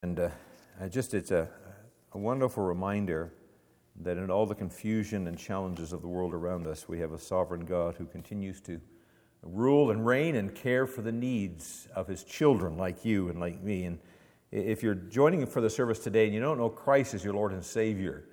And it's a wonderful reminder that in all the confusion and challenges of the world around us, we have a sovereign God who continues to rule and reign and care for the needs of His children like you and like me. And if you're joining for the service today and you don't know Christ as your Lord and Savior,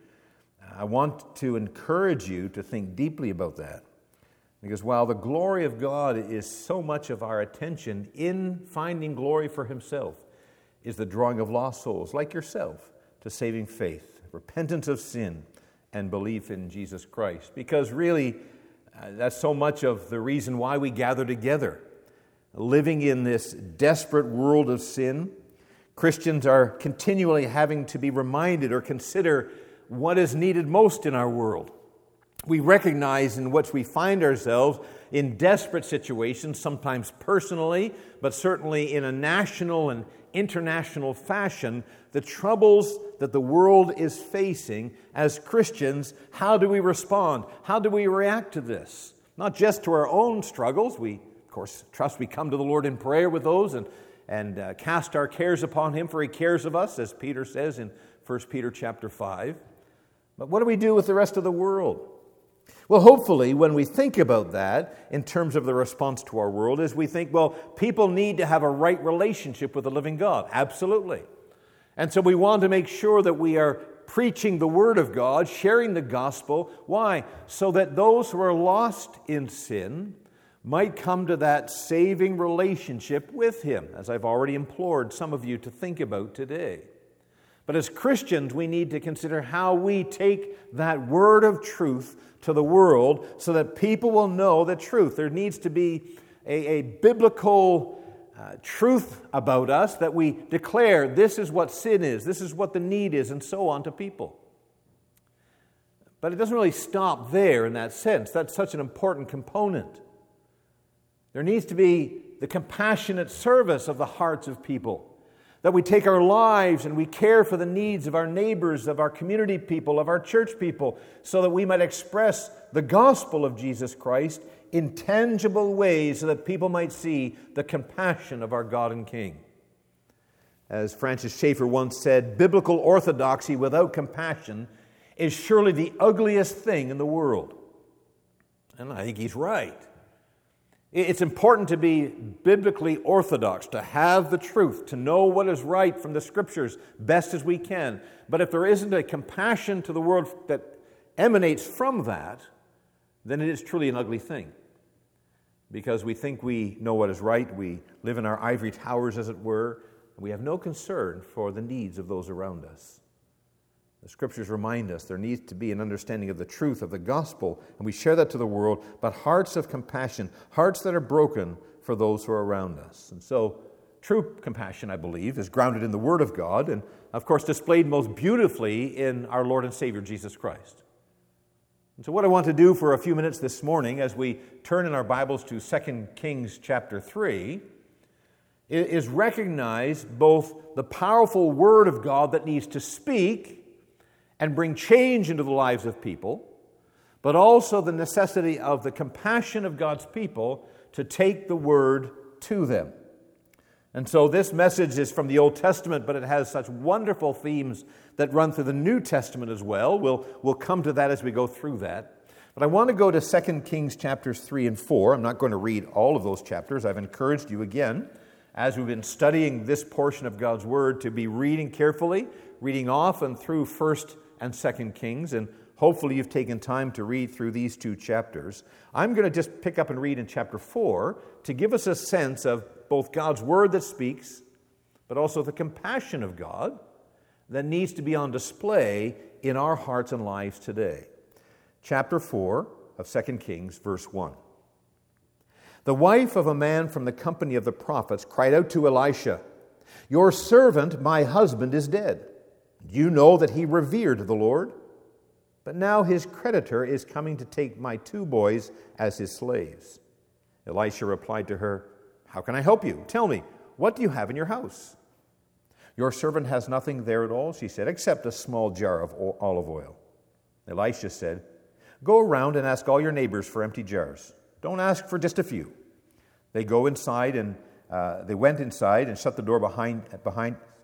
I want to encourage you to think deeply about that. Because while the glory of God is so much of our attention, in finding glory for Himself is the drawing of lost souls like yourself to saving faith, repentance of sin, and belief in Jesus Christ. Because really, that's so much of the reason why we gather together. Living in this desperate world of sin, Christians are continually having to be reminded or consider what is needed most in our world. We recognize in which we find ourselves in desperate situations, sometimes personally, but certainly in a national and international fashion, the troubles that the world is facing. As Christians, how do we respond? How do we react to this? Not just to our own struggles. We, of course, trust we come to the Lord in prayer with those and cast our cares upon Him, for He cares of us, as Peter says in 1 Peter chapter 5. But what do we do with the rest of the world? Well, hopefully, when we think about that in terms of the response to our world, is we think, well, people need to have a right relationship with the living God. Absolutely. And so we want to make sure that we are preaching the Word of God, sharing the gospel. Why? So that those who are lost in sin might come to that saving relationship with Him, as I've already implored some of you to think about today. But as Christians, we need to consider how we take that word of truth to the world so that people will know the truth. There needs to be a biblical truth about us that we declare this is what sin is, this is what the need is, and so on to people. But it doesn't really stop there in that sense. That's such an important component. There needs to be the compassionate service of the hearts of people. That we take our lives and we care for the needs of our neighbors, of our community people, of our church people, so that we might express the gospel of Jesus Christ in tangible ways so that people might see the compassion of our God and King. As Francis Schaeffer once said, biblical orthodoxy without compassion is surely the ugliest thing in the world. And I think he's right. It's important to be biblically orthodox, to have the truth, to know what is right from the Scriptures best as we can. But if there isn't a compassion to the world that emanates from that, then it is truly an ugly thing. Because we think we know what is right, we live in our ivory towers, as it were, and we have no concern for the needs of those around us. The Scriptures remind us there needs to be an understanding of the truth of the gospel, and we share that to the world, but hearts of compassion, hearts that are broken for those who are around us. And so, true compassion, I believe, is grounded in the Word of God, and of course displayed most beautifully in our Lord and Savior, Jesus Christ. And so what I want to do for a few minutes this morning, as we turn in our Bibles to 2 Kings chapter 3, is recognize both the powerful Word of God that needs to speak and bring change into the lives of people, but also the necessity of the compassion of God's people to take the Word to them. And so this message is from the Old Testament, but it has such wonderful themes that run through the New Testament as well. We'll come to that as we go through that. But I want to go to 2 Kings chapters 3 and 4. I'm not going to read all of those chapters. I've encouraged you again, as we've been studying this portion of God's Word, to be reading carefully, reading often through 1st and 2 Kings, and hopefully you've taken time to read through these two chapters. I'm going to just pick up and read in chapter 4 to give us a sense of both God's Word that speaks, but also the compassion of God that needs to be on display in our hearts and lives today. Chapter 4 of 2 Kings, verse 1. The wife of a man from the company of the prophets cried out to Elisha, "Your servant, my husband, is dead. You know that he revered the Lord, but now his creditor is coming to take my 2 boys as his slaves." Elisha replied to her, "How can I help you? Tell me, what do you have in your house?" "Your servant has nothing there at all," she said, "except a small jar of olive oil." Elisha said, "Go around and ask all your neighbors for empty jars. Don't ask for just a few." They went inside and shut the door behind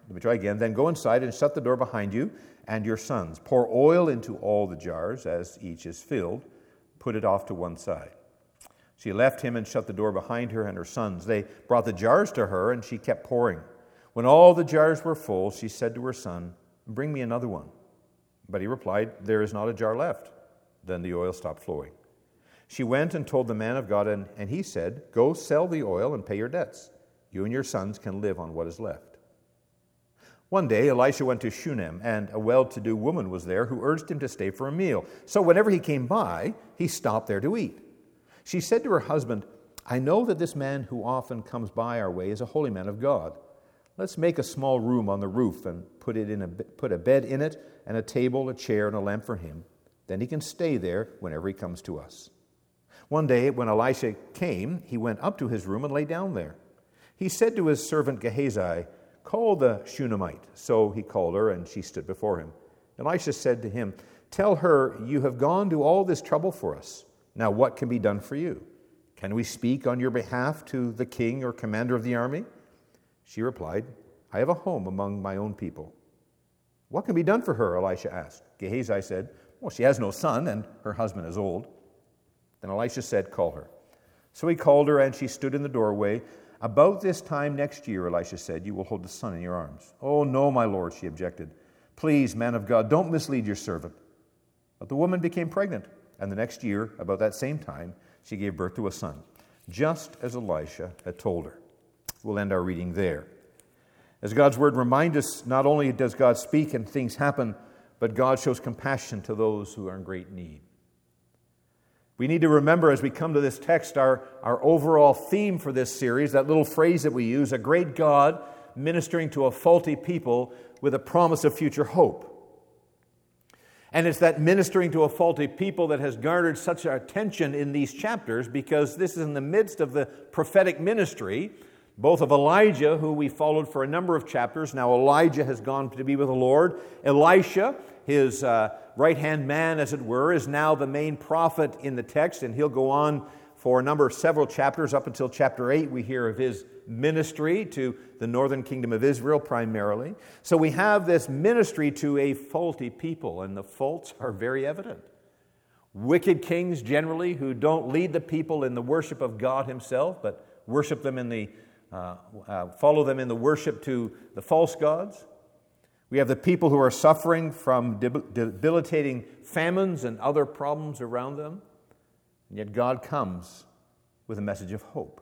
Let me try again. Then go inside and shut the door behind you and your sons. Pour oil into all the jars as each is filled. Put it off to one side. She left him and shut the door behind her and her sons. They brought the jars to her, and she kept pouring. When all the jars were full, she said to her son, "Bring me another one." But he replied, "There is not a jar left." Then the oil stopped flowing. She went and told the man of God, and he said, "Go sell the oil and pay your debts. You and your sons can live on what is left." One day, Elisha went to Shunem, and a well-to-do woman was there who urged him to stay for a meal. So whenever he came by, he stopped there to eat. She said to her husband, "I know that this man who often comes by our way is a holy man of God. Let's make a small room on the roof and put a bed in it and a table, a chair, and a lamp for him. Then he can stay there whenever he comes to us." One day, when Elisha came, he went up to his room and lay down there. He said to his servant Gehazi, "Call the Shunammite." So he called her, and she stood before him. Elisha said to him, "Tell her, you have gone to all this trouble for us. Now what can be done for you? Can we speak on your behalf to the king or commander of the army?" She replied, "I have a home among my own people." "What can be done for her?" Elisha asked. Gehazi said, "Well, she has no son, and her husband is old." Then Elisha said, "Call her." So he called her, and she stood in the doorway. "About this time next year," Elisha said, "you will hold the son in your arms." "Oh, no, my lord," she objected. "Please, man of God, don't mislead your servant." But the woman became pregnant, and the next year, about that same time, she gave birth to a son, just as Elisha had told her. We'll end our reading there. As God's word reminds us, not only does God speak and things happen, but God shows compassion to those who are in great need. We need to remember as we come to this text our overall theme for this series, that little phrase that we use, a great God ministering to a faulty people with a promise of future hope. And it's that ministering to a faulty people that has garnered such attention in these chapters, because this is in the midst of the prophetic ministry, both of Elijah, who we followed for a number of chapters. Now Elijah has gone to be with the Lord. Elisha, his right-hand man, as it were, is now the main prophet in the text, and he'll go on for several chapters. Up until chapter 8, we hear of his ministry to the northern kingdom of Israel primarily. So we have this ministry to a faulty people, and the faults are very evident. Wicked kings generally who don't lead the people in the worship of God himself, but worship them follow them in the worship to the false gods. We have the people who are suffering from debilitating famines and other problems around them. And yet God comes with a message of hope.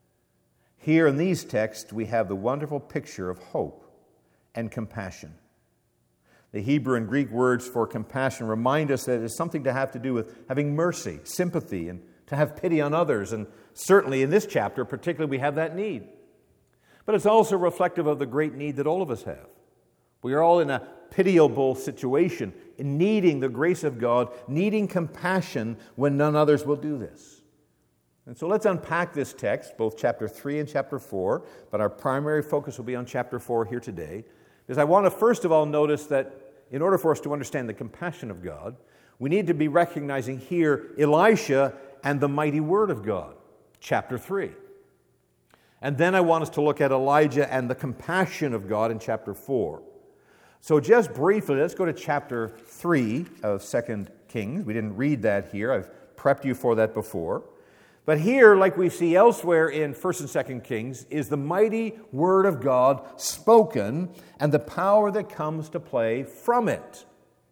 Here in these texts, we have the wonderful picture of hope and compassion. The Hebrew and Greek words for compassion remind us that it's something to have to do with having mercy, sympathy, and to have pity on others. And certainly in this chapter, particularly, we have that need. But it's also reflective of the great need that all of us have. We are all in a pitiable situation, in needing the grace of God, needing compassion when none others will do this. And so let's unpack this text, both chapter 3 and chapter 4, but our primary focus will be on chapter 4 here today, because I want to first of all notice that in order for us to understand the compassion of God, we need to be recognizing here Elisha and the mighty word of God, chapter 3. And then I want us to look at Elijah and the compassion of God in chapter 4. So just briefly, let's go to chapter 3 of 2 Kings. We didn't read that here. I've prepped you for that before. But here, like we see elsewhere in 1 and 2 Kings, is the mighty word of God spoken and the power that comes to play from it.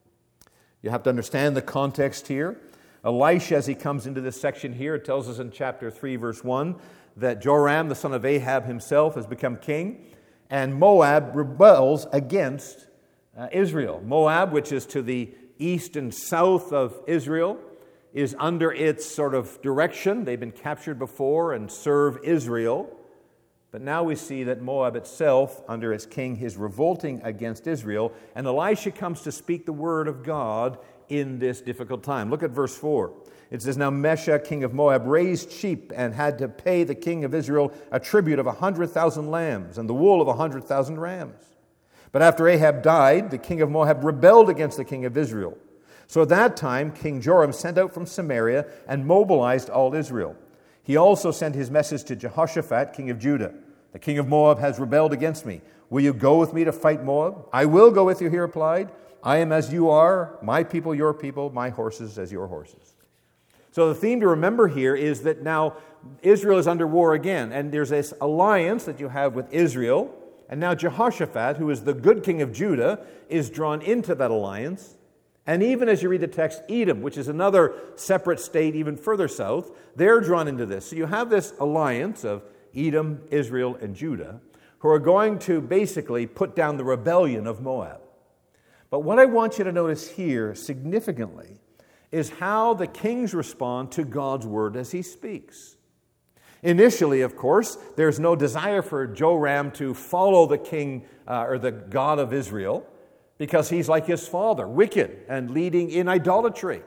You have to understand the context here. Elisha, as he comes into this section here, it tells us in chapter 3, verse 1, that Joram, the son of Ahab himself, has become king, and Moab rebels against Israel. Moab, which is to the east and south of Israel, is under its sort of direction. They've been captured before and serve Israel. But now we see that Moab itself, under its king, is revolting against Israel. And Elisha comes to speak the word of God in this difficult time. Look at verse 4. It says, "Now Mesha, king of Moab, raised sheep and had to pay the king of Israel a tribute of 100,000 lambs and the wool of 100,000 rams. But after Ahab died, the king of Moab rebelled against the king of Israel. So at that time, King Joram sent out from Samaria and mobilized all Israel. He also sent his message to Jehoshaphat, king of Judah, The king of Moab has rebelled against me. Will you go with me to fight Moab? I will go with you, he replied. I am as you are, my people your people, my horses as your horses. So the theme to remember here is that now Israel is under war again, and there's this alliance that you have with Israel, and now Jehoshaphat, who is the good king of Judah, is drawn into that alliance. And even as you read the text, Edom, which is another separate state even further south, they're drawn into this. So you have this alliance of Edom, Israel, and Judah, who are going to basically put down the rebellion of Moab. But what I want you to notice here significantly is how the kings respond to God's word as he speaks. Initially, of course, there's no desire for Joram to follow the king or the God of Israel because he's like his father, wicked and leading in idolatry.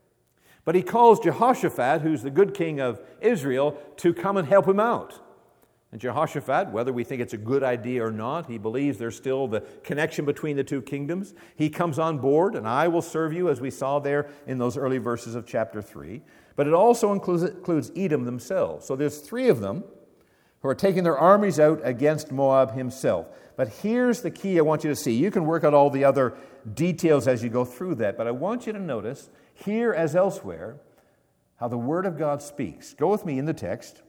But he calls Jehoshaphat, who's the good king of Israel, to come and help him out. And Jehoshaphat, whether we think it's a good idea or not, he believes there's still the connection between the two kingdoms. He comes on board, and I will serve you, as we saw there in those early verses of chapter 3. But it also includes Edom themselves. So there's 3 of them who are taking their armies out against Moab himself. But here's the key I want you to see. You can work out all the other details as you go through that, but I want you to notice, here as elsewhere, how the Word of God speaks. Go with me in the text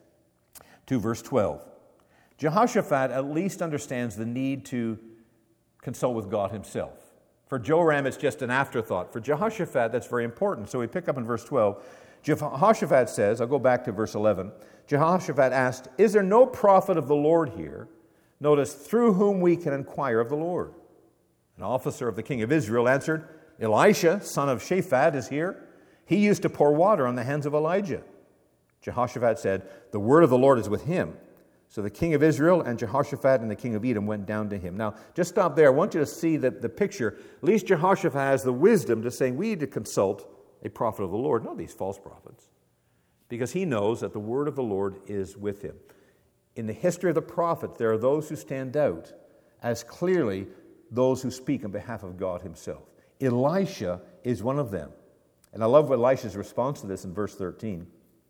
to verse 12. Jehoshaphat at least understands the need to consult with God himself. For Joram, it's just an afterthought. For Jehoshaphat, that's very important. So we pick up in verse 12. Jehoshaphat says, I'll go back to verse 11. Jehoshaphat asked, is there no prophet of the Lord here? Notice, through whom we can inquire of the Lord. An officer of the king of Israel answered, Elisha, son of Shaphat, is here. He used to pour water on the hands of Elijah. Jehoshaphat said, the word of the Lord is with him. So the king of Israel and Jehoshaphat and the king of Edom went down to him. Now, just stop there. I want you to see the picture. At least Jehoshaphat has the wisdom to say, we need to consult a prophet of the Lord, not these false prophets, because he knows that the word of the Lord is with him. In the history of the prophets, there are those who stand out as clearly those who speak on behalf of God himself. Elisha is one of them. And I love Elisha's response to this in verse 13.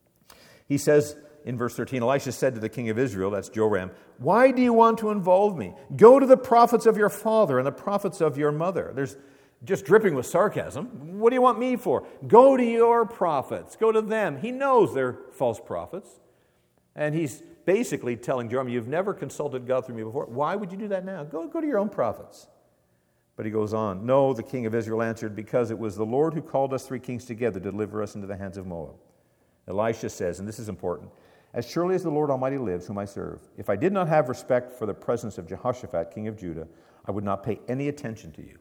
He says, in verse 13, Elisha said to the king of Israel, that's Joram, why do you want to involve me? Go to the prophets of your father and the prophets of your mother. There's just dripping with sarcasm. What do you want me for? Go to your prophets. Go to them. He knows they're false prophets. And he's basically telling Joram, you've never consulted God through me before. Why would you do that now? Go to your own prophets. But he goes on, no, the king of Israel answered, because it was the Lord who called us 3 kings together to deliver us into the hands of Moab. Elisha says, and this is important, as surely as the Lord Almighty lives, whom I serve, if I did not have respect for the presence of Jehoshaphat, king of Judah, I would not pay any attention to you.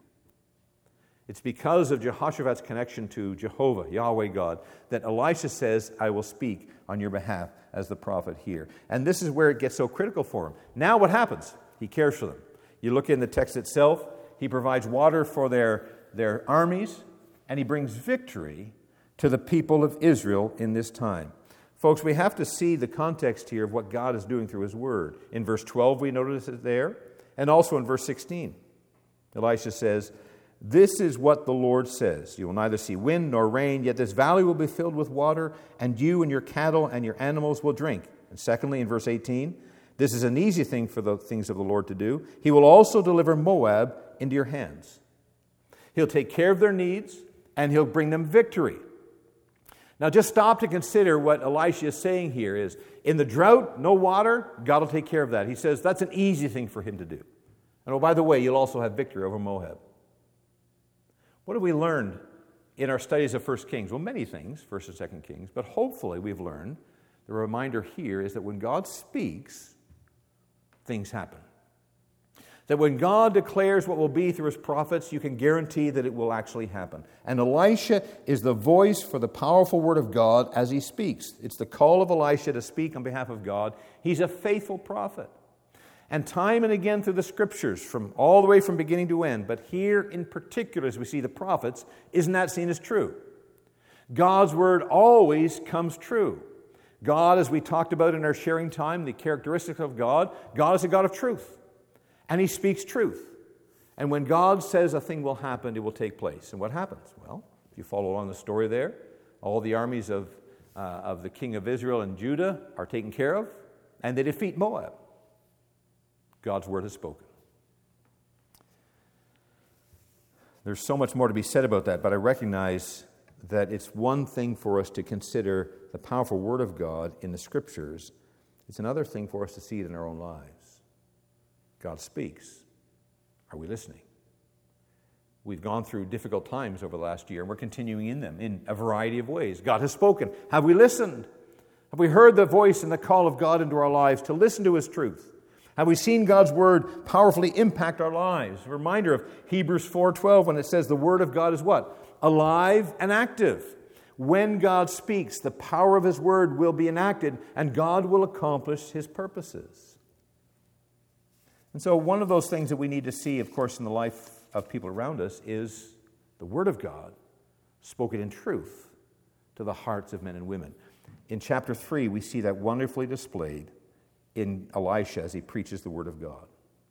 It's because of Jehoshaphat's connection to Jehovah, Yahweh God, that Elisha says, I will speak on your behalf as the prophet here. And this is where it gets so critical for him. Now what happens? He cares for them. You look in the text itself, he provides water for their armies, and he brings victory to the people of Israel in this time. Folks, we have to see the context here of what God is doing through his word. In verse 12, we notice it there, and also in verse 16. Elisha says, this is what the Lord says. You will neither see wind nor rain, yet this valley will be filled with water, and you and your cattle and your animals will drink. And secondly, in verse 18, this is an easy thing for the things of the Lord to do. He will also deliver Moab into your hands. He'll take care of their needs, and he'll bring them victory. Now just stop to consider what Elisha is saying here is, in the drought, no water, God will take care of that. He says that's an easy thing for him to do. And oh, by the way, you'll also have victory over Moab. What have we learned in our studies of 1 Kings? Well, many things, 1 and 2 Kings, but hopefully we've learned, the reminder here is that when God speaks, things happen. That when God declares what will be through his prophets, you can guarantee that it will actually happen. And Elisha is the voice for the powerful word of God as he speaks. It's the call of Elisha to speak on behalf of God. He's a faithful prophet. And time and again through the scriptures, from all the way from beginning to end, but here in particular as we see the prophets, isn't that seen as true? God's word always comes true. God, as we talked about in our sharing time, the characteristics of God is a God of truth. And he speaks truth. And when God says a thing will happen, it will take place. And what happens? Well, if you follow along the story there, all the armies of the king of Israel and Judah are taken care of, and they defeat Moab. God's word has spoken. There's so much more to be said about that, but I recognize that it's one thing for us to consider the powerful word of God in the Scriptures. It's another thing for us to see it in our own lives. God speaks. Are we listening? We've gone through difficult times over the last year, and we're continuing in them in a variety of ways. God has spoken. Have we listened? Have we heard the voice and the call of God into our lives to listen to His truth? Have we seen God's word powerfully impact our lives? A reminder of Hebrews 4:12 when it says the word of God is what? Alive and active. When God speaks, the power of His word will be enacted, and God will accomplish His purposes. And so one of those things that we need to see, of course, in the life of people around us is the word of God spoken in truth to the hearts of men and women. In chapter 3, we see that wonderfully displayed in Elisha as he preaches the word of God.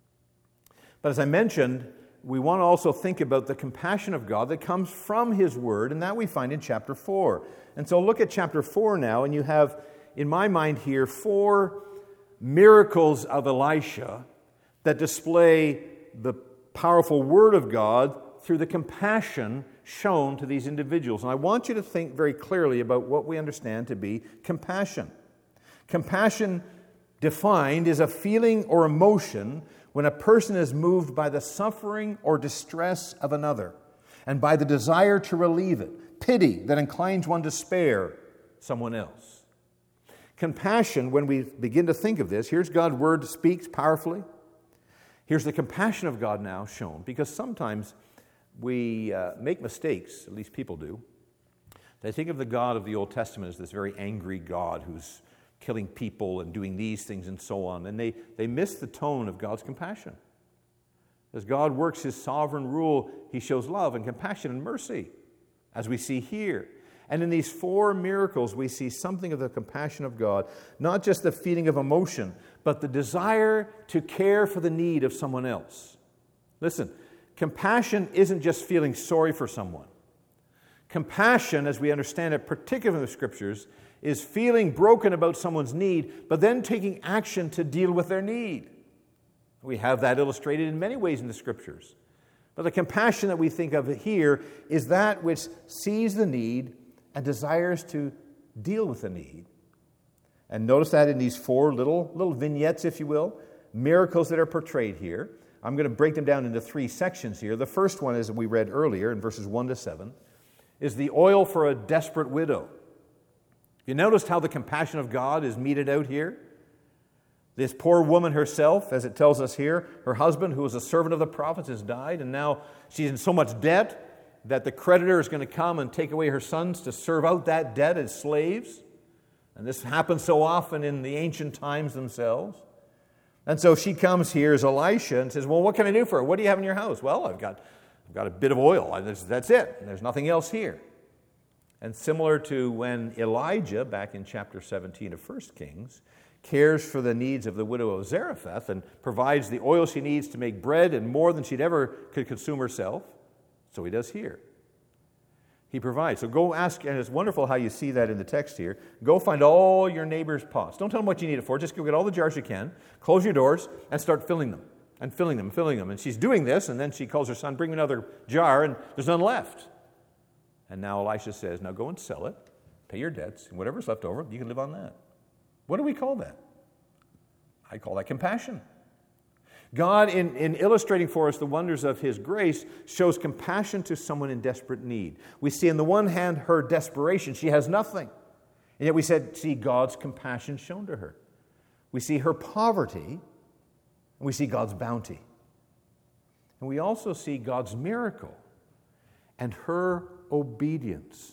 But as I mentioned, we want to also think about the compassion of God that comes from His word, and that we find in chapter 4. And so look at chapter 4 now, and you have, in my mind here, 4 miracles of Elisha that display the powerful word of God through the compassion shown to these individuals. And I want you to think very clearly about what we understand to be compassion. Compassion, defined, is a feeling or emotion when a person is moved by the suffering or distress of another and by the desire to relieve it. Pity that inclines one to spare someone else. Compassion, when we begin to think of this, here's God's word speaks powerfully. Here's the compassion of God now shown, because sometimes we make mistakes, at least people do. They think of the God of the Old Testament as this very angry God who's killing people and doing these things and so on, and they miss the tone of God's compassion. As God works His sovereign rule, He shows love and compassion and mercy, as we see here. And in these 4 miracles, we see something of the compassion of God, not just the feeling of emotion, but the desire to care for the need of someone else. Listen, compassion isn't just feeling sorry for someone. Compassion, as we understand it, particularly in the Scriptures, is feeling broken about someone's need, but then taking action to deal with their need. We have that illustrated in many ways in the Scriptures. But the compassion that we think of here is that which sees the need and desires to deal with the need. And notice that in these 4 little vignettes, if you will, miracles that are portrayed here. I'm going to break them down into 3 sections here. The first one, as we read earlier in verses 1 to 7, is the oil for a desperate widow. You noticed how the compassion of God is meted out here? This poor woman herself, as it tells us here, her husband, who was a servant of the prophets, has died, and now she's in so much debt that the creditor is going to come and take away her sons to serve out that debt as slaves. And this happened so often in the ancient times themselves. And so she comes here as Elisha and says, well, what can I do for her? What do you have in your house? Well, I've got a bit of oil. That's it. There's nothing else here. And similar to when Elijah, back in chapter 17 of 1 Kings, cares for the needs of the widow of Zarephath and provides the oil she needs to make bread and more than she'd ever could consume herself, so he does here. He provides. So go ask, and it's wonderful how you see that in the text here. Go find all your neighbors' pots. Don't tell them what you need it for. Just go get all the jars you can, close your doors, and start filling them, and filling them, and filling them. And she's doing this, and then she calls her son, bring me another jar, and there's none left. And now Elisha says, now go and sell it, pay your debts, and whatever's left over, you can live on that. What do we call that? I call that compassion. God, in illustrating for us the wonders of His grace, shows compassion to someone in desperate need. We see on the one hand her desperation. She has nothing. And yet we see God's compassion shown to her. We see her poverty, and we see God's bounty. And we also see God's miracle and her obedience.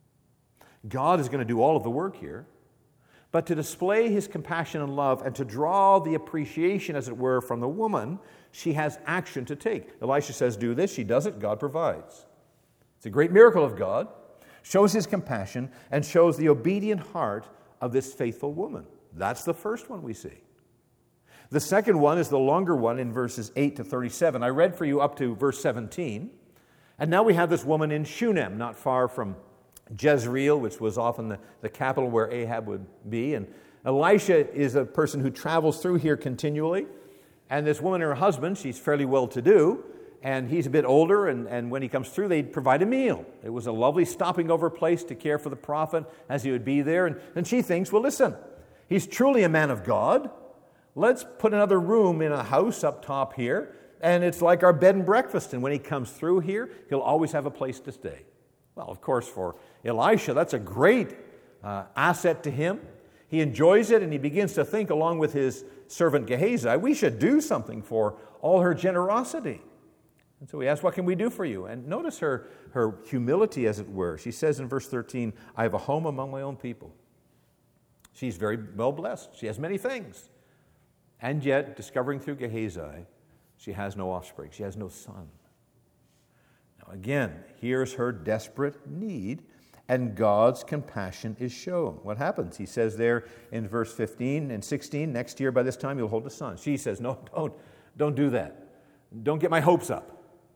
God is going to do all of the work here. But to display His compassion and love and to draw the appreciation, as it were, from the woman, she has action to take. Elisha says, do this. She does it. God provides. It's a great miracle of God. Shows His compassion and shows the obedient heart of this faithful woman. That's the first one we see. The second one is the longer one in verses 8 to 37. I read for you up to verse 17. And now we have this woman in Shunem, not far from Jezreel, which was often the capital where Ahab would be. And Elisha is a person who travels through here continually. And this woman and her husband, she's fairly well-to-do, and he's a bit older, and when he comes through, they provide a meal. It was a lovely stopping over place to care for the prophet as he would be there. And she thinks, well, listen, he's truly a man of God. Let's put another room in a house up top here, and it's like our bed and breakfast. And when he comes through here, he'll always have a place to stay. Well, of course, for Elisha, that's a great asset to him. He enjoys it, and he begins to think, along with his servant Gehazi, we should do something for all her generosity. And so he asks, what can we do for you? And notice her humility, as it were. She says in verse 13, I have a home among my own people. She's very well blessed. She has many things. And yet, discovering through Gehazi, she has no offspring. She has no son. Now again, here's her desperate need, and God's compassion is shown. What happens? He says there in verse 15 and 16, next year by this time you'll hold a son. She says, no, don't do that. Don't get my hopes up.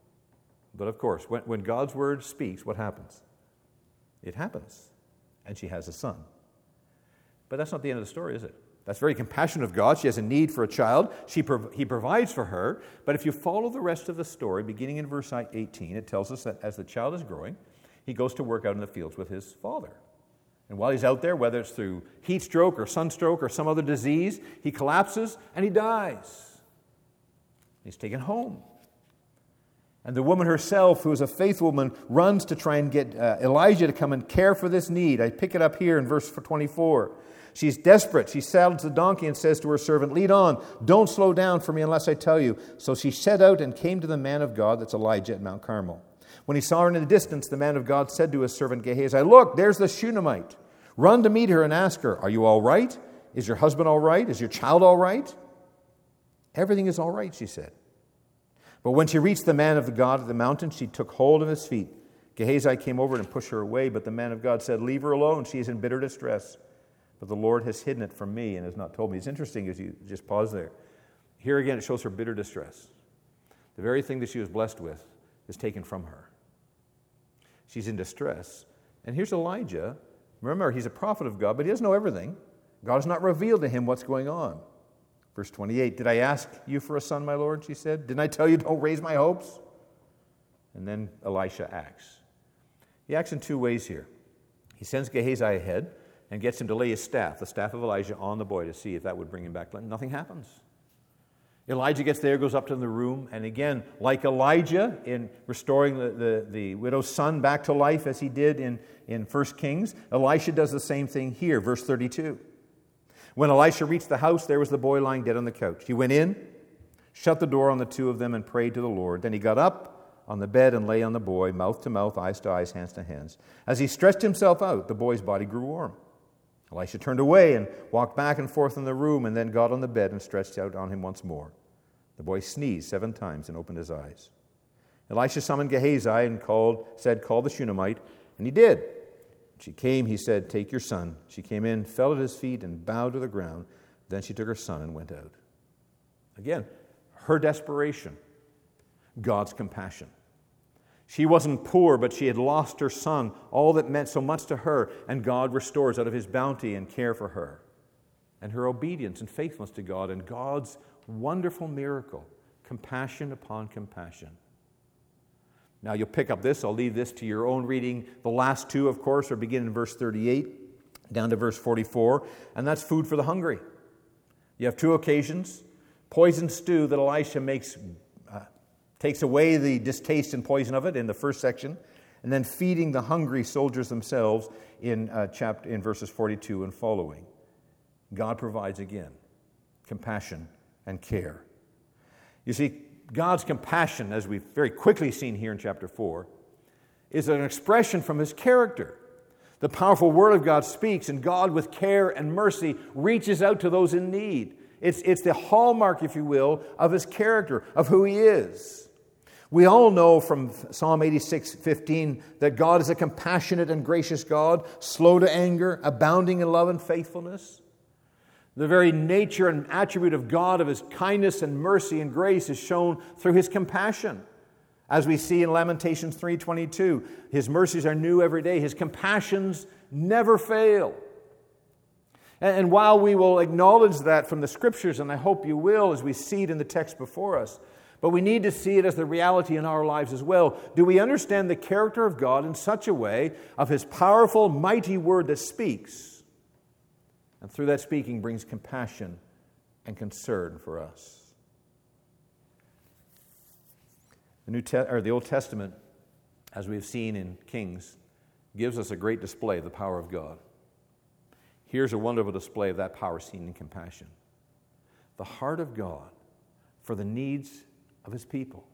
But of course, when God's word speaks, what happens? It happens. And she has a son. But that's not the end of the story, is it? That's very compassionate of God. She has a need for a child. He provides for her. But if you follow the rest of the story, beginning in verse 18, it tells us that as the child is growing, he goes to work out in the fields with his father. And while he's out there, whether it's through heat stroke or sunstroke or some other disease, he collapses and he dies. He's taken home. And the woman herself, who is a faithful woman, runs to try and get Elijah to come and care for this need. I pick it up here in verse 24. She's desperate. She saddles the donkey and says to her servant, lead on. Don't slow down for me unless I tell you. So she set out and came to the man of God, that's Elijah, at Mount Carmel. When he saw her in the distance, the man of God said to his servant Gehazi, look, there's the Shunammite. Run to meet her and ask her, are you all right? Is your husband all right? Is your child all right? Everything is all right, she said. But when she reached the man of God at the mountain, she took hold of his feet. Gehazi came over and pushed her away, but the man of God said, leave her alone. She is in bitter distress. But the Lord has hidden it from me and has not told me. It's interesting as you just pause there. Here again, it shows her bitter distress. The very thing that she was blessed with is taken from her. She's in distress. And here's Elijah. Remember, he's a prophet of God, but he doesn't know everything. God has not revealed to him what's going on. Verse 28, did I ask you for a son, my Lord? She said. Didn't I tell you don't raise my hopes? And then Elisha acts. He acts in two ways here. He sends Gehazi ahead and gets him to lay his staff, the staff of Elijah, on the boy to see if that would bring him back. Nothing happens. Elijah gets there, goes up to the room, and again, like Elijah in restoring the widow's son back to life as he did in 1 Kings, Elisha does the same thing here, verse 32. When Elisha reached the house, there was the boy lying dead on the couch. He went in, shut the door on the two of them, and prayed to the Lord. Then he got up on the bed and lay on the boy, mouth to mouth, eyes to eyes, hands to hands. As he stretched himself out, the boy's body grew warm. Elisha turned away and walked back and forth in the room, and then got on the bed and stretched out on him once more. The boy sneezed 7 times and opened his eyes. Elisha summoned Gehazi and said, call the Shunammite, and he did. When she came, he said, take your son. She came in, fell at his feet, and bowed to the ground. Then she took her son and went out. Again, her desperation, God's compassion. She wasn't poor, but she had lost her son, all that meant so much to her, and God restores out of his bounty and care for her. And her obedience and faithfulness to God, and God's wonderful miracle, compassion upon compassion. Now you'll pick up this, I'll leave this to your own reading. The last two, of course, are beginning in verse 38 down to verse 44, and that's food for the hungry. You have 2 occasions. Poison stew that Elisha takes away the distaste and poison of it in the first section, and then feeding the hungry soldiers themselves in verses 42 and following. God provides again compassion and care. You see, God's compassion, as we've very quickly seen here in chapter 4, is an expression from his character. The powerful word of God speaks, and God, with care and mercy, reaches out to those in need. It's the hallmark, if you will, of his character, of who he is. We all know from Psalm 86:15 that God is a compassionate and gracious God, slow to anger, abounding in love and faithfulness. The very nature and attribute of God, of his kindness and mercy and grace, is shown through his compassion. As we see in Lamentations 3:22, his mercies are new every day. His compassions never fail. And while we will acknowledge that from the Scriptures, and I hope you will as we see it in the text before us, but we need to see it as the reality in our lives as well. Do we understand the character of God in such a way of His powerful, mighty Word that speaks, and through that speaking brings compassion and concern for us? The Old Testament, as we've seen in Kings, gives us a great display of the power of God. Here's a wonderful display of that power seen in compassion. The heart of God for the needs of His people.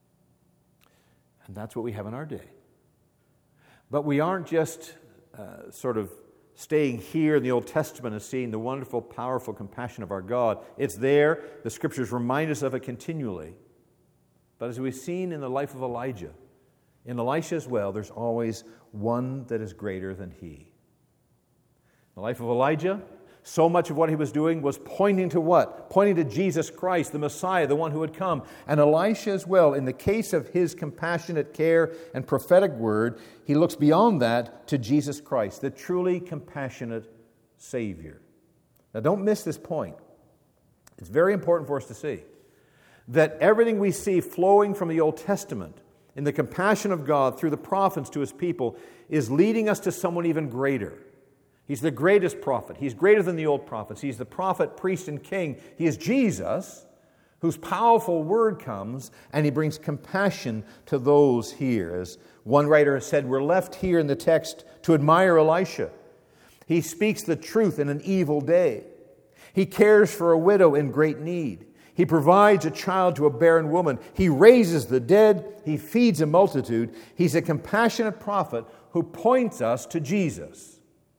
And that's what we have in our day. But we aren't just sort of staying here in the Old Testament and seeing the wonderful, powerful compassion of our God. It's there. The Scriptures remind us of it continually. But as we've seen in the life of Elijah, in Elisha as well, there's always one that is greater than he. In the life of Elijah, so much of what he was doing was pointing to what? Pointing to Jesus Christ, the Messiah, the one who would come. And Elisha as well, in the case of his compassionate care and prophetic word, he looks beyond that to Jesus Christ, the truly compassionate Savior. Now don't miss this point. It's very important for us to see that everything we see flowing from the Old Testament in the compassion of God through the prophets to His people is leading us to someone even greater. He's the greatest prophet. He's greater than the old prophets. He's the prophet, priest, and king. He is Jesus, whose powerful word comes, and He brings compassion to those here. As one writer has said, we're left here in the text to admire Elisha. He speaks the truth in an evil day. He cares for a widow in great need. He provides a child to a barren woman. He raises the dead. He feeds a multitude. He's a compassionate prophet who points us to Jesus.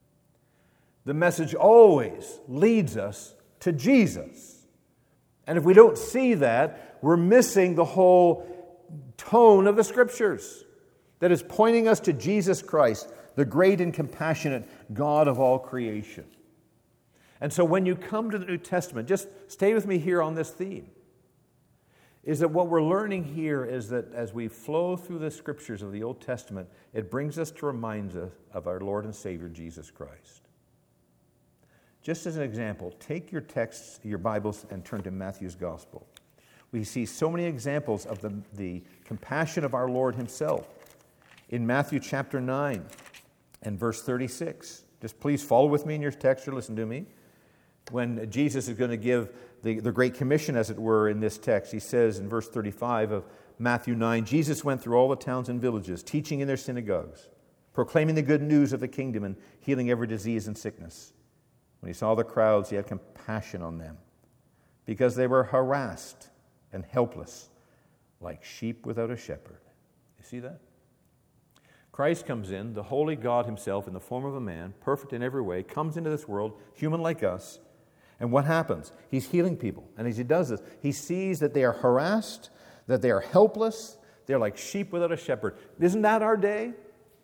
The message always leads us to Jesus. And if we don't see that, we're missing the whole tone of the Scriptures that is pointing us to Jesus Christ, the great and compassionate God of all creation. And so when you come to the New Testament, just stay with me here on this theme, is that what we're learning here is that as we flow through the Scriptures of the Old Testament, it brings us to remind us of our Lord and Savior, Jesus Christ. Just as an example, take your texts, your Bibles, and turn to Matthew's Gospel. We see so many examples of the compassion of our Lord Himself. In Matthew chapter 9 and verse 36, just please follow with me in your text or listen to me. When Jesus is going to give the Great Commission, as it were, in this text, He says in verse 35 of Matthew 9, Jesus went through all the towns and villages, teaching in their synagogues, proclaiming the good news of the kingdom and healing every disease and sickness. When He saw the crowds, He had compassion on them because they were harassed and helpless like sheep without a shepherd. You see that? Christ comes in, the holy God Himself in the form of a man, perfect in every way, comes into this world, human like us. And what happens? He's healing people. And as He does this, He sees that they are harassed, that they are helpless, they're like sheep without a shepherd. Isn't that our day?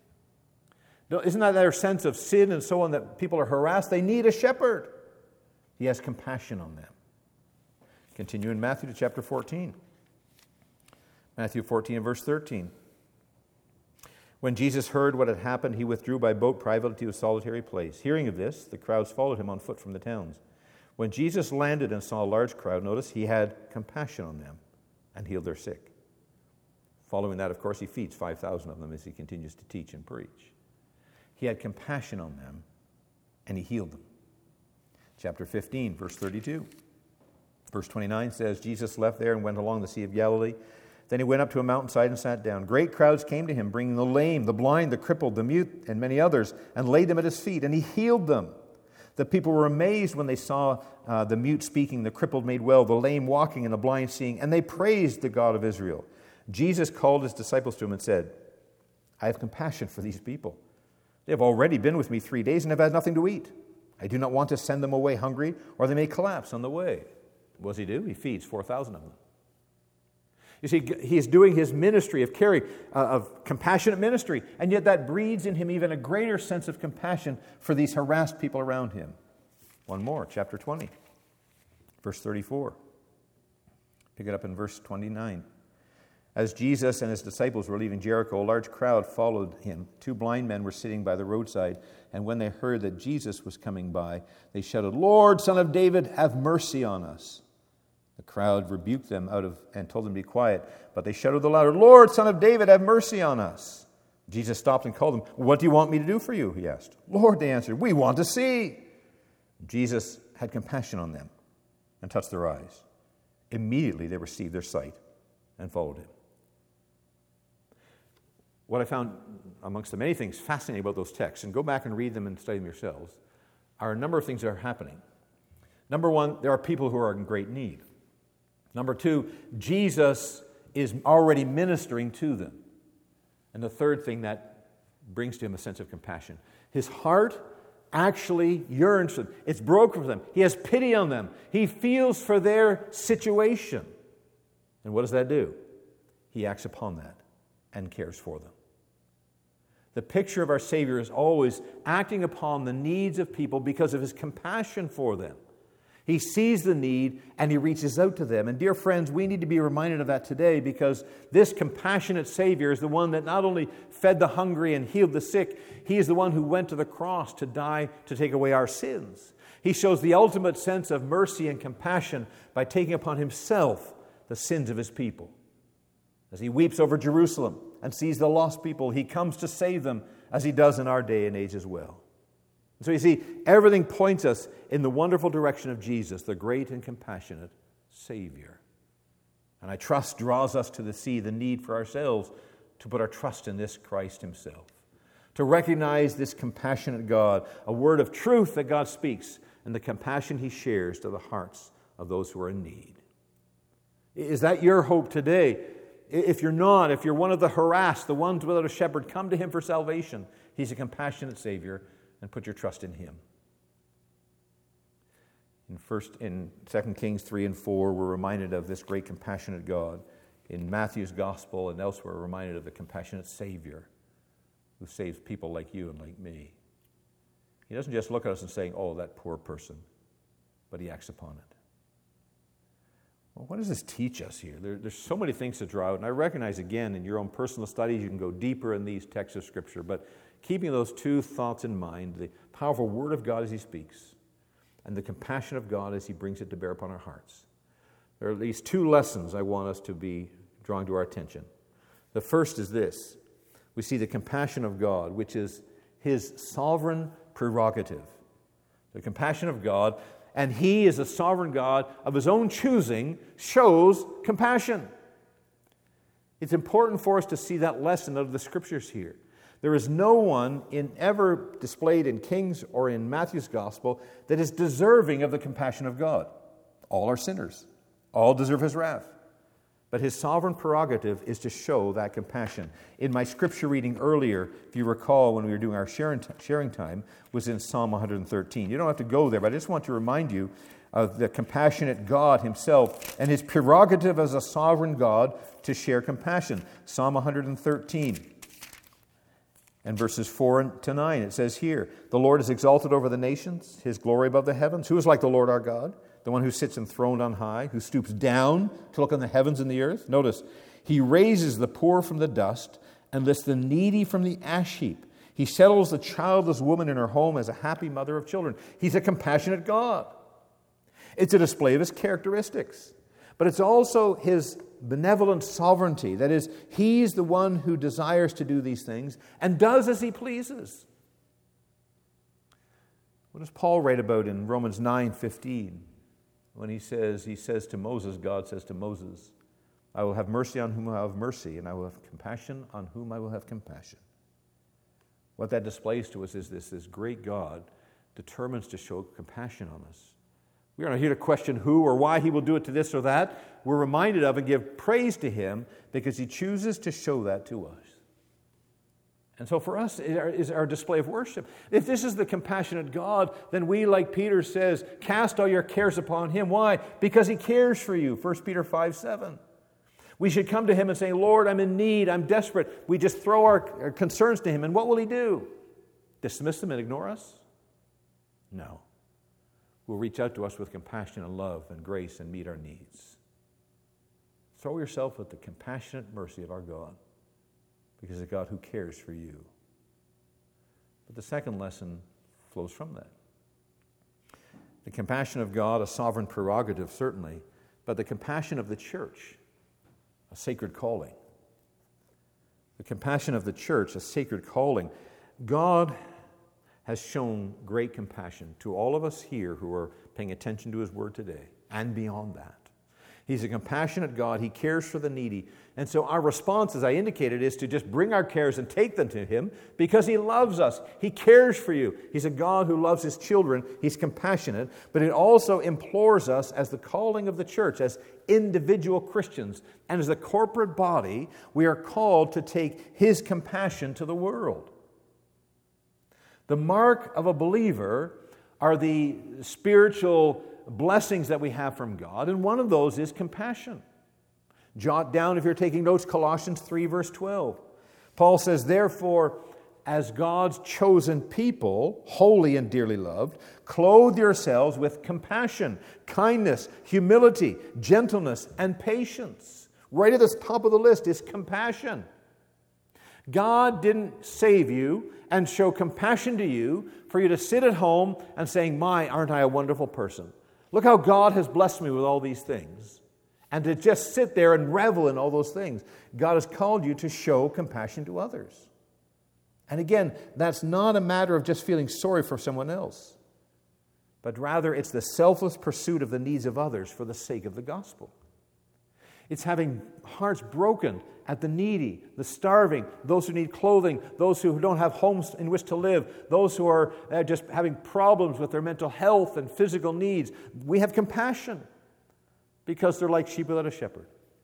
Isn't that their sense of sin and so on, that people are harassed? They need a shepherd. He has compassion on them. Continue in Matthew chapter 14. Matthew 14 and verse 13. When Jesus heard what had happened, He withdrew by boat privately to a solitary place. Hearing of this, the crowds followed Him on foot from the towns. When Jesus landed and saw a large crowd, notice He had compassion on them and healed their sick. Following that, of course, He feeds 5,000 of them as He continues to teach and preach. He had compassion on them and He healed them. Chapter 15, verse 32. Verse 29 says, Jesus left there and went along the Sea of Galilee. Then He went up to a mountainside and sat down. Great crowds came to Him, bringing the lame, the blind, the crippled, the mute, and many others, and laid them at His feet, and He healed them. The people were amazed when they saw the mute speaking, the crippled made well, the lame walking, and the blind seeing, and they praised the God of Israel. Jesus called His disciples to Him and said, I have compassion for these people. They have already been with me 3 days and have had nothing to eat. I do not want to send them away hungry, or they may collapse on the way. What does He do? He feeds 4,000 of them. You see, He is doing His ministry of caring, of compassionate ministry, and yet that breeds in Him even a greater sense of compassion for these harassed people around Him. One more, chapter 20, verse 34. Pick it up in verse 29. As Jesus and his disciples were leaving Jericho, a large crowd followed him. 2 blind men were sitting by the roadside, and when they heard that Jesus was coming by, they shouted, "Lord, Son of David, have mercy on us." The crowd rebuked them and told them to be quiet, but they shouted the louder, "Lord, Son of David, have mercy on us." Jesus stopped and called them. "What do you want me to do for you?" he asked. "Lord," they answered, "we want to see." Jesus had compassion on them and touched their eyes. Immediately they received their sight and followed him. What I found, amongst the many things fascinating about those texts, and go back and read them and study them yourselves, are a number of things that are happening. Number one, there are people who are in great need. Number two, Jesus is already ministering to them. And the third thing that brings to him a sense of compassion. His heart actually yearns for them. It's broken for them. He has pity on them. He feels for their situation. And what does that do? He acts upon that and cares for them. The picture of our Savior is always acting upon the needs of people because of his compassion for them. He sees the need and he reaches out to them. And dear friends, we need to be reminded of that today, because this compassionate Savior is the one that not only fed the hungry and healed the sick, he is the one who went to the cross to die to take away our sins. He shows the ultimate sense of mercy and compassion by taking upon himself the sins of his people. As he weeps over Jerusalem and sees the lost people, he comes to save them, as he does in our day and age as well. And so you see, everything points us in the wonderful direction of Jesus, the great and compassionate Savior. And I trust draws us to see the need for ourselves to put our trust in this Christ himself, to recognize this compassionate God, a word of truth that God speaks, and the compassion he shares to the hearts of those who are in need. Is that your hope today? If you're not, if you're one of the harassed, the ones without a shepherd, come to him for salvation. He's a compassionate Savior, and put your trust in him. In 2 Kings 3 and 4, we're reminded of this great compassionate God. In Matthew's Gospel and elsewhere, we're reminded of the compassionate Savior who saves people like you and like me. He doesn't just look at us and say, "Oh, that poor person," but he acts upon it. Well, what does this teach us here? There's so many things to draw out, and I recognize, again, in your own personal studies, you can go deeper in these texts of Scripture, but keeping those two thoughts in mind, the powerful Word of God as he speaks, and the compassion of God as he brings it to bear upon our hearts, there are at least two lessons I want us to be drawing to our attention. The first is this. We see the compassion of God, which is his sovereign prerogative. The compassion of God, and he is a sovereign God of his own choosing, shows compassion. It's important for us to see that lesson out of the Scriptures here. There is no one ever displayed in Kings or in Matthew's Gospel that is deserving of the compassion of God. All are sinners. All deserve his wrath. But his sovereign prerogative is to show that compassion. In my scripture reading earlier, if you recall when we were doing our sharing time, was in Psalm 113. You don't have to go there, but I just want to remind you of the compassionate God himself and his prerogative as a sovereign God to share compassion. Psalm 113 and verses 4 to 9, it says here, "The Lord is exalted over the nations, his glory above the heavens. Who is like the Lord our God? The one who sits enthroned on high, who stoops down to look on the heavens and the earth." Notice, he raises the poor from the dust and lifts the needy from the ash heap. He settles the childless woman in her home as a happy mother of children. He's a compassionate God. It's a display of his characteristics. But it's also his benevolent sovereignty. That is, he's the one who desires to do these things and does as he pleases. What does Paul write about in Romans 9:15? When he says to Moses, God says to Moses, "I will have mercy on whom I will have mercy, and I will have compassion on whom I will have compassion." What that displays to us is this great God determines to show compassion on us. We are not here to question who or why he will do it to this or that. We're reminded of and give praise to him because he chooses to show that to us. And so for us, it is our display of worship. If this is the compassionate God, then we, like Peter says, cast all your cares upon him. Why? Because he cares for you. 1 Peter 5:7. We should come to him and say, "Lord, I'm in need, I'm desperate." We just throw our concerns to him, and what will he do? Dismiss them and ignore us? No. Will reach out to us with compassion and love and grace and meet our needs. Throw yourself at the compassionate mercy of our God, because it's a God who cares for you. But the second lesson flows from that. The compassion of God, a sovereign prerogative, certainly, but the compassion of the church, a sacred calling. The compassion of the church, a sacred calling. God has shown great compassion to all of us here who are paying attention to His Word today, and beyond that. He's a compassionate God. He cares for the needy. And so our response, as I indicated, is to just bring our cares and take them to Him because He loves us. He cares for you. He's a God who loves His children. He's compassionate. But it also implores us as the calling of the church, as individual Christians, and as a corporate body, we are called to take His compassion to the world. The mark of a believer are the spiritual blessings that we have from God, and one of those is compassion. Jot down, if you're taking notes, Colossians 3, verse 12. Paul says, "Therefore, as God's chosen people, holy and dearly loved, clothe yourselves with compassion, kindness, humility, gentleness, and patience." Right at the top of the list is compassion. God didn't save you and show compassion to you for you to sit at home and saying, "My, aren't I a wonderful person? Look how God has blessed me with all these things." And to just sit there and revel in all those things. God has called you to show compassion to others. And again, that's not a matter of just feeling sorry for someone else, but rather it's the selfless pursuit of the needs of others for the sake of the gospel. It's having hearts broken at the needy, the starving, those who need clothing, those who don't have homes in which to live, those who are just having problems with their mental health and physical needs. We have compassion because they're like sheep without a shepherd.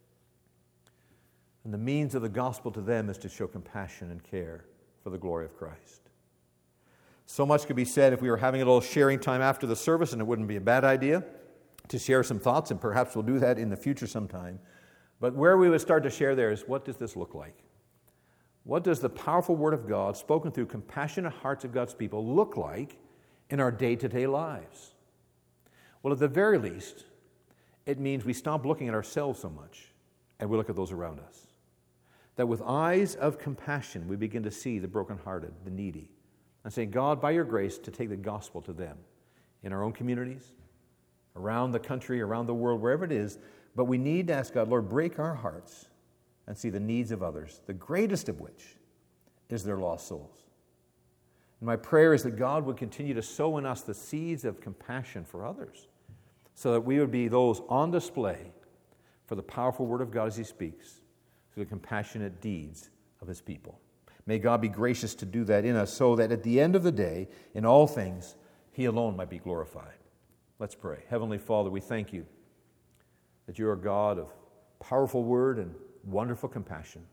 And the means of the gospel to them is to show compassion and care for the glory of Christ. So much could be said if we were having a little sharing time after the service, and it wouldn't be a bad idea to share some thoughts, and perhaps we'll do that in the future sometime. But where we would start to share there is, what does this look like? What does the powerful Word of God, spoken through compassionate hearts of God's people, look like in our day-to-day lives? Well, at the very least, it means we stop looking at ourselves so much and we look at those around us. That with eyes of compassion, we begin to see the brokenhearted, the needy, and say, "God, by your grace, to take the gospel to them in our own communities, around the country, around the world, wherever it is." But we need to ask God, "Lord, break our hearts and see the needs of others, the greatest of which is their lost souls." And my prayer is that God would continue to sow in us the seeds of compassion for others, so that we would be those on display for the powerful Word of God as He speaks, through the compassionate deeds of His people. May God be gracious to do that in us, so that at the end of the day, in all things, He alone might be glorified. Let's pray. Heavenly Father, we thank You that You are God of powerful Word and wonderful compassion.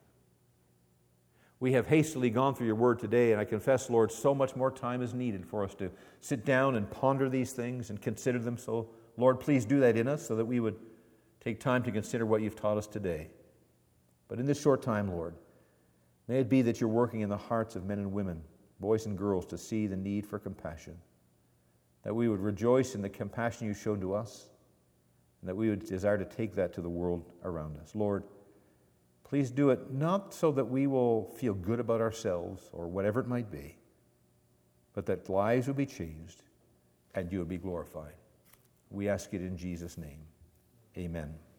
We have hastily gone through Your Word today, and I confess, Lord, so much more time is needed for us to sit down and ponder these things and consider them. So, Lord, please do that in us so that we would take time to consider what You've taught us today. But in this short time, Lord, may it be that You're working in the hearts of men and women, boys and girls, to see the need for compassion, that we would rejoice in the compassion You've shown to us, and that we would desire to take that to the world around us. Lord, please do it not so that we will feel good about ourselves or whatever it might be, but that lives will be changed and You will be glorified. We ask it in Jesus' name. Amen.